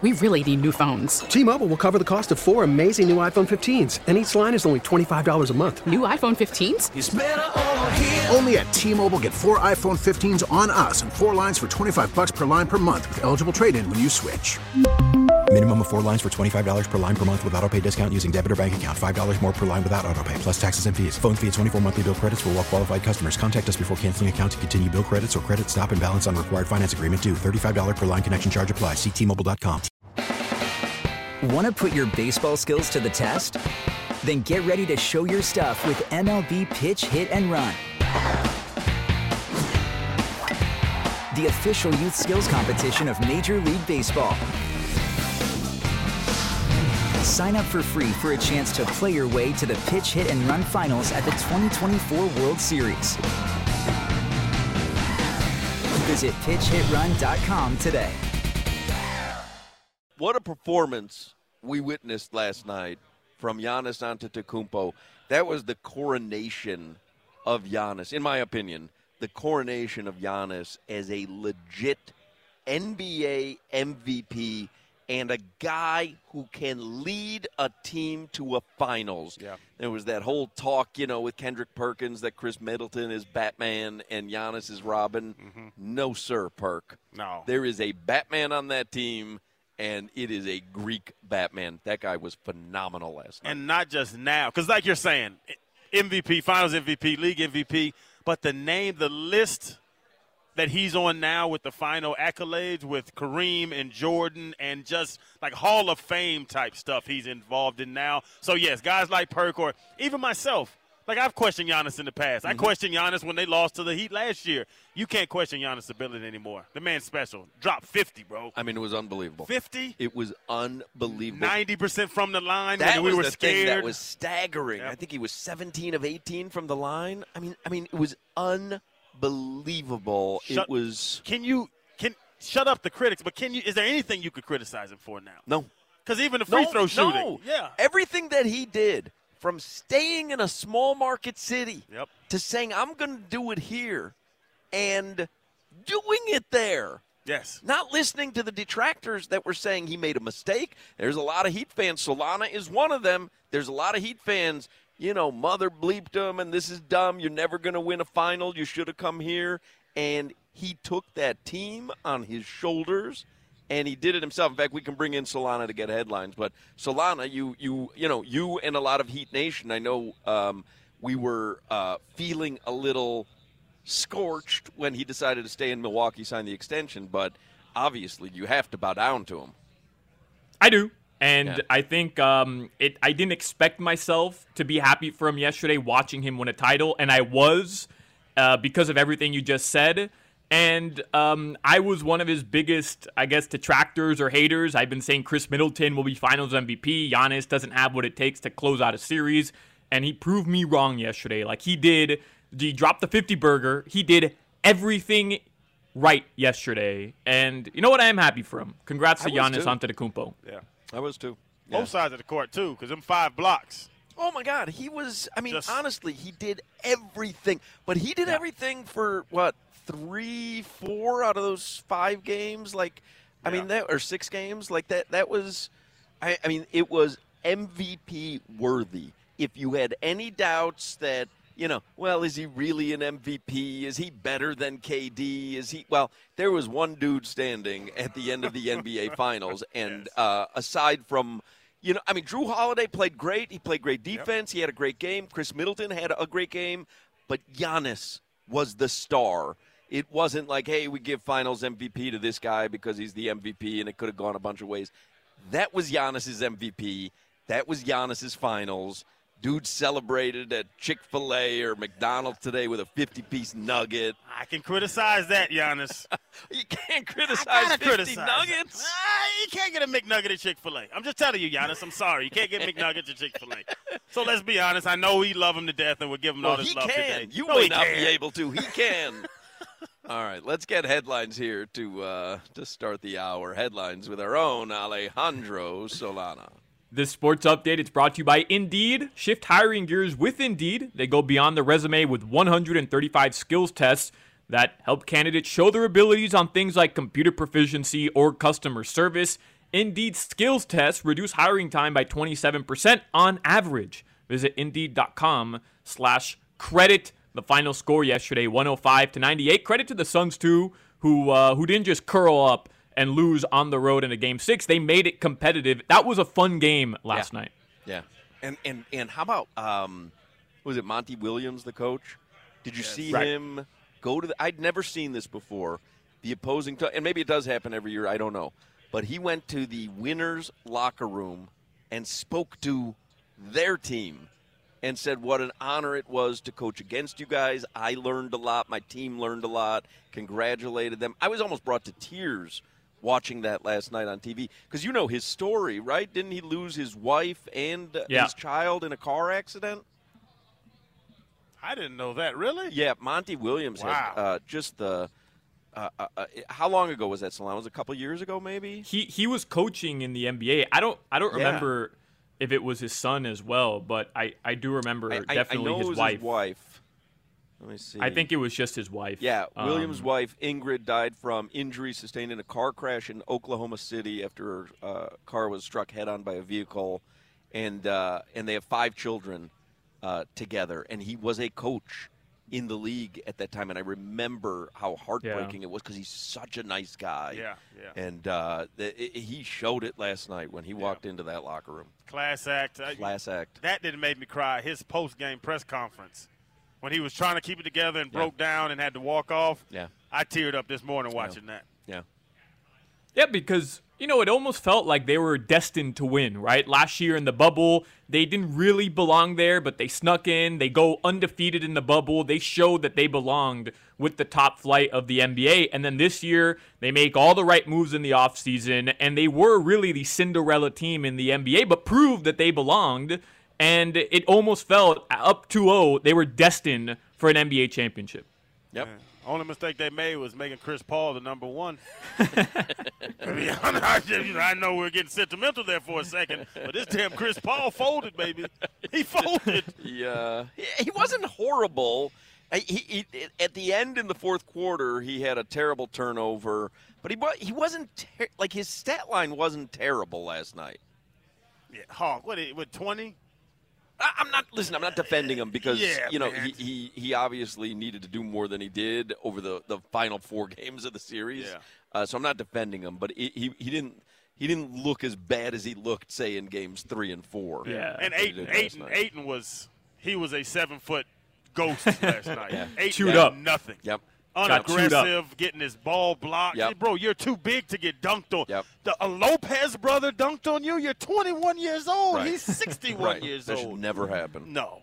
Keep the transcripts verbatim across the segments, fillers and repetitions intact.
we really need new phones. T-Mobile will cover the cost of four amazing new iPhone fifteens, and each line is only twenty-five dollars a month. New iPhone fifteens? It's better over here. Only at T-Mobile, get four iPhone fifteens on us and four lines for twenty-five dollars per line per month with eligible trade-in when you switch. Minimum of four lines for twenty-five dollars per line per month with autopay discount using debit or bank account. five dollars more per line without autopay, plus taxes and fees. Phone fee at twenty-four monthly bill credits for well-qualified customers. Contact us before canceling account to continue bill credits or credit stop and balance on required finance agreement due. thirty-five dollars per line connection charge applies. See T Mobile dot com. Want to put your baseball skills to the test? Then get ready to show your stuff with M L B Pitch, Hit, and Run. The official youth skills competition of Major League Baseball. Sign up for free for a chance to play your way to the Pitch, Hit, and Run finals at the twenty twenty-four World Series. Visit pitch hit run dot com today. What a performance we witnessed last night from Giannis Antetokounmpo. That was the coronation of Giannis, in my opinion, the coronation of Giannis as a legit N B A M V P and a guy who can lead a team to a finals. Yeah. There was that whole talk, you know, with Kendrick Perkins that Chris Middleton is Batman and Giannis is Robin. Mm-hmm. No, sir, Perk. No. There is a Batman on that team, and it is a Greek Batman. That guy was phenomenal last night. And not just now, because like you're saying, M V P, Finals M V P, League M V P, but the name, the list that he's on now with the final accolades with Kareem and Jordan and just like Hall of Fame type stuff he's involved in now. So, yes, guys like Perk or even myself, like I've questioned Giannis in the past. Mm-hmm. I questioned Giannis when they lost to the Heat last year. You can't question Giannis' ability anymore. The man's special. Dropped fifty, bro. I mean, it was unbelievable. fifty? It was unbelievable. ninety percent from the line that when we was were the scared. Thing that was staggering. Yep. I think he was seventeen of eighteen from the line. I mean, I mean, it was unbelievable. Shut, it was. Can you can shut up the critics? But can you? Is there anything you could criticize him for now? No, because even the free no, throw shooting, no. yeah, everything that he did, from staying in a small market city yep. to saying I'm going to do it here, and doing it there. Yes. Not listening to the detractors that were saying he made a mistake. There's a lot of Heat fans. Solana is one of them. There's a lot of Heat fans, you know, mother bleeped him, and this is dumb. You're never going to win a final. You should have come here. And he took that team on his shoulders, and he did it himself. In fact, we can bring in Solana to get headlines. But Solana, you, you, you know, you and a lot of Heat Nation, I know um, we were uh, feeling a little scorched when he decided to stay in Milwaukee, sign the extension, but obviously you have to bow down to him. I do, and yeah. I think um, it. I didn't expect myself to be happy for him yesterday watching him win a title, and I was uh, because of everything you just said, and um, I was one of his biggest, I guess, detractors or haters. I've been saying Chris Middleton will be Finals M V P. Giannis doesn't have what it takes to close out a series, and he proved me wrong yesterday. Like he did. He dropped the fifty burger. He did everything right yesterday. And you know what? I am happy for him. Congrats to Giannis Antetokounmpo. Yeah. I was too. Yeah. Both sides of the court, too, because them five blocks. Oh, my God. He was, I mean, Just, honestly, he did everything. But he did yeah. everything for, what, three, four out of those five games? Like, I yeah. mean, that or six games? Like, that, that was, I, I mean, it was M V P worthy. If you had any doubts that, you know, well, is he really an M V P? Is he better than K D? Is he? Well, there was one dude standing at the end of the N B A Finals, and yes. uh, aside from, you know, I mean, Drew Holiday played great. He played great defense. Yep. He had a great game. Chris Middleton had a great game, but Giannis was the star. It wasn't like, hey, we give Finals M V P to this guy because he's the M V P, and it could have gone a bunch of ways. That was Giannis's M V P. That was Giannis's Finals. Dude celebrated at Chick-fil-A or McDonald's today with a fifty-piece nugget. I can criticize that, Giannis. You can't criticize fifty criticize nuggets. Ah, you can't get a McNugget at Chick-fil-A. I'm just telling you, Giannis. I'm sorry. You can't get McNuggets at Chick-fil-A. So let's be honest. I know we love him to death, and we'll give him well, all this he love can. today. You no, may he not can. be able to. He can. All right, let's get headlines here to uh, to start the hour. Headlines with our own Alejandro Solana. This sports update is brought to you by Indeed. Shift hiring gears with Indeed. They go beyond the resume with one hundred thirty-five skills tests that help candidates show their abilities on things like computer proficiency or customer service. Indeed skills tests reduce hiring time by twenty-seven percent on average. Visit Indeed.com slash credit. The final score yesterday, one oh five to ninety-eight. Credit to the Suns, too, who uh, who didn't just curl up and lose on the road in a game six. They made it competitive. That was a fun game last yeah. night. Yeah. And, and, and how about, um, was it Monty Williams, the coach? Did you yes. see right. him go to the – I'd never seen this before. The opposing – and maybe it does happen every year. I don't know. But he went to the winners' locker room and spoke to their team and said what an honor it was to coach against you guys. I learned a lot. My team learned a lot. Congratulated them. I was almost brought to tears watching that last night on T V because you know his story, right? Didn't he lose his wife and yeah. his child in a car accident? I didn't know that. Really? Yeah, Monty Williams wow. had uh, just the uh, uh, – uh, how long ago was that, Salon? Was it a couple years ago maybe? He he was coaching in the N B A. I don't I don't Yeah. remember if it was his son as well, but I, I do remember I, definitely I know his it was wife. his wife. Let me see. I think it was just his wife. Yeah, Williams' Um, wife, Ingrid, died from injuries sustained in a car crash in Oklahoma City after her uh, car was struck head-on by a vehicle. And uh, and they have five children uh, together. And he was a coach in the league at that time. And I remember how heartbreaking Yeah. it was because he's such a nice guy. Yeah, yeah. And uh, the, it, he showed it last night when he walked into that locker room. Class act. Class act. That didn't make me cry. His post-game press conference, when he was trying to keep it together and Yeah. broke down and had to walk off, Yeah. I teared up this morning watching that. Yeah. Yeah, because, you know, it almost felt like they were destined to win, right? Last year in the bubble, they didn't really belong there, but they snuck in. They go undefeated in the bubble. They showed that they belonged with the top flight of the N B A. And then this year, they make all the right moves in the offseason, and they were really the Cinderella team in the N B A, but proved that they belonged. And it almost felt, up two oh, they were destined for an N B A championship. Yep. Yeah. Only mistake they made was making Chris Paul the number one. To be honest, I, just, you know, I know we're getting sentimental there for a second, but this damn Chris Paul folded, baby. He folded. Yeah, he, he wasn't horrible. He, he at the end in the fourth quarter, he had a terrible turnover, but he he wasn't ter- like his stat line wasn't terrible last night. Yeah, Hawk, what, what twenty? I, I'm not listen. I'm not defending him because Yeah, you know man. he, he he obviously needed to do more than he did over the, the final four games of the series. Yeah. Uh, so I'm not defending him, but he, he he didn't he didn't look as bad as he looked, say, in games three and four. Yeah. And that he Ayton, did last Ayton, night. Ayton was he was a seven foot ghost last night. Yeah. Ayton Chewed did up. nothing. Yep. Got chewed up. Unaggressive, getting his ball blocked. Yep. Hey, bro, you're too big to get dunked on. Yep. The, a Lopez brother dunked on you. You're twenty-one years old. Right. He's sixty-one Right. years that old. should never happen. No.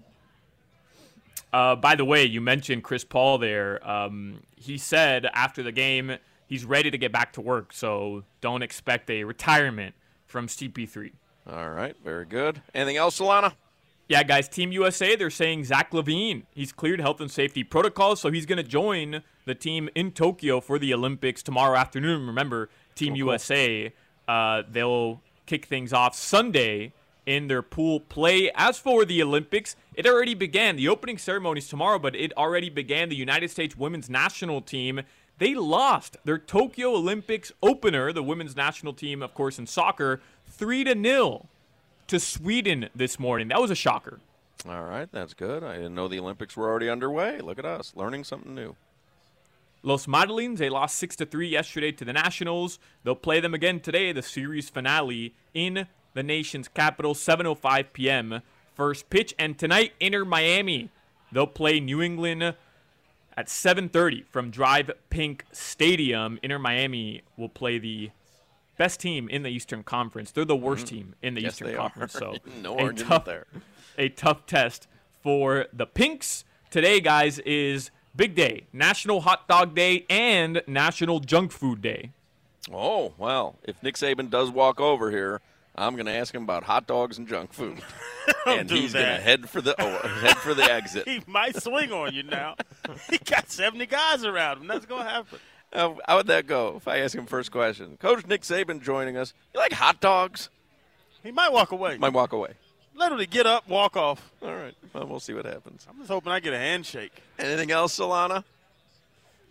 Uh, by the way, you mentioned Chris Paul there. Um, he said after the game he's ready to get back to work, so don't expect a retirement from C P three. All right, very good. Anything else, Solana? Yeah, guys, Team U S A, they're saying Zach LaVine. He's cleared health and safety protocols, so he's going to join the team in Tokyo for the Olympics tomorrow afternoon. Remember, Team Cool, U S A, cool. uh, they'll kick things off Sunday in their pool play. As for the Olympics, it already began. The opening ceremony is tomorrow, but it already began. The United States women's national team, they lost their Tokyo Olympics opener, the women's national team, of course, in soccer, three to nil. To Sweden this morning. That was a shocker. All right, that's good. I didn't know the Olympics were already underway. Look at us, learning something new. Los Madrillens, they lost six to three yesterday to the Nationals. They'll play them again today, the series finale in the nation's capital, seven oh five p.m. first pitch. And tonight, Inter Miami, they'll play New England at seven thirty from Drive Pink Stadium. Inter Miami will play the best team in the Eastern Conference. They're the worst Mm-hmm. team in the Yes, Eastern they Conference. are. So No a argument tough, there. a tough test for the Pinks. Today, guys, is big day. National Hot Dog Day and National Junk Food Day. Oh, well, if Nick Saban does walk over here, I'm going to ask him about hot dogs and junk food. and do he's going to that. head for the oh, head for the exit. He might swing on you now. He got seventy guys around him. That's going to happen. Uh, how would that go if I ask him first question? Coach Nick Saban joining us. You like hot dogs? He might walk away. Might walk away. Literally get up, walk off. All right. Well, we'll see what happens. I'm just hoping I get a handshake. Anything else, Solana?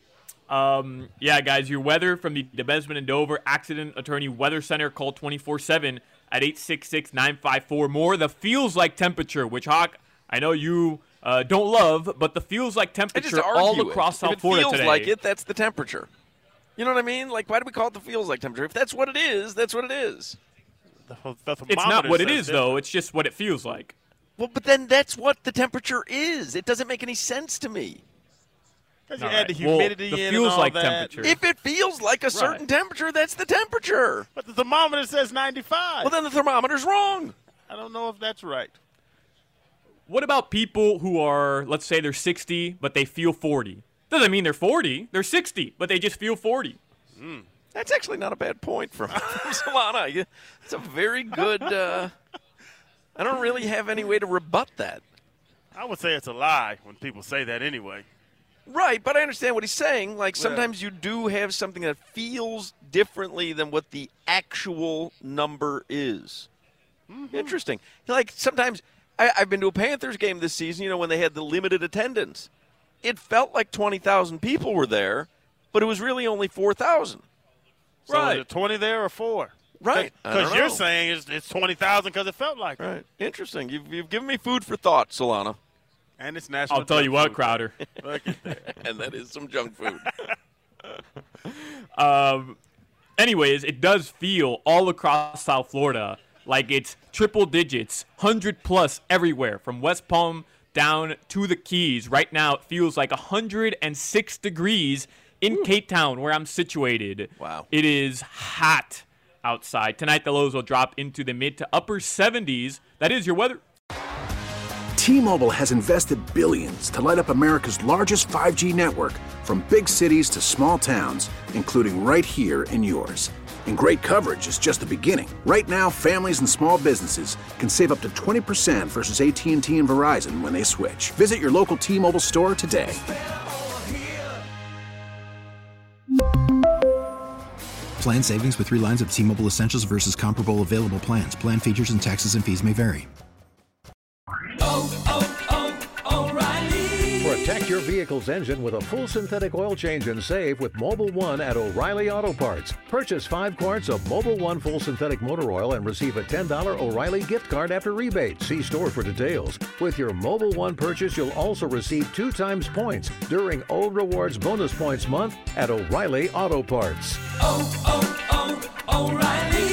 Um, yeah, guys, your weather from the DeBesman and Dover Accident Attorney Weather Center. Call twenty-four seven at eight six six, nine five four more. The feels like temperature, which, Hawk, I know you uh, don't love, but the feels like temperature all across it. South if it Florida feels today. like it, that's the temperature. You know what I mean? Like, why do we call it the feels like temperature? If that's what it is, that's what it is. The, the it's not what it is, different. though. It's just what it feels like. Well, but then that's what the temperature is. It doesn't make any sense to me. Because you All add right. the humidity well, the in feels and all like that. temperature. If it feels like a certain Right. temperature, that's the temperature. But the thermometer says ninety-five. Well, then the thermometer's wrong. I don't know if that's right. What about people who are, let's say they're sixty, but they feel forty? Doesn't mean they're forty. They're sixty, but they just feel forty. Mm. That's actually not a bad point from, from Solana. It's a very good uh, – I don't really have any way to rebut that. I would say it's a lie when people say that anyway. Right, but I understand what he's saying. Like, sometimes you do have something that feels differently than what the actual number is. Mm-hmm. Interesting. Like, sometimes I, I've been to a Panthers game this season, you know, when they had the limited attendance. It felt like twenty thousand people were there, but it was really only four thousand. So Right. is it twenty there or four? Right. Because you're saying it's, it's twenty thousand because it felt like Right. it. Interesting. You've, you've given me food for thought, Solana. And it's national. I'll tell you junk what, food. Crowder. Look at that. And that is some junk food. Um, anyways, it does feel all across South Florida like it's triple digits, one hundred plus everywhere, from West Palm down to the Keys. Right now, it feels like one hundred six degrees in Cape Town, where I'm situated. Wow. It is hot outside. Tonight, the lows will drop into the mid to upper seventies. That is your weather. T-Mobile has invested billions to light up America's largest five G network, from big cities to small towns, including right here in yours. And great coverage is just the beginning. Right now, families and small businesses can save up to twenty percent versus A T and T and Verizon when they switch. Visit your local T-Mobile store today. Plan savings with three lines of T-Mobile Essentials versus comparable available plans. Plan features and taxes and fees may vary. Protect your vehicle's engine with a full synthetic oil change and save with Mobil one at O'Reilly Auto Parts. Purchase five quarts of Mobil one full synthetic motor oil and receive a ten dollars O'Reilly gift card after rebate. See store for details. With your Mobil one purchase, you'll also receive two times points during O Rewards Bonus Points Month at O'Reilly Auto Parts. Oh, oh, oh, O'Reilly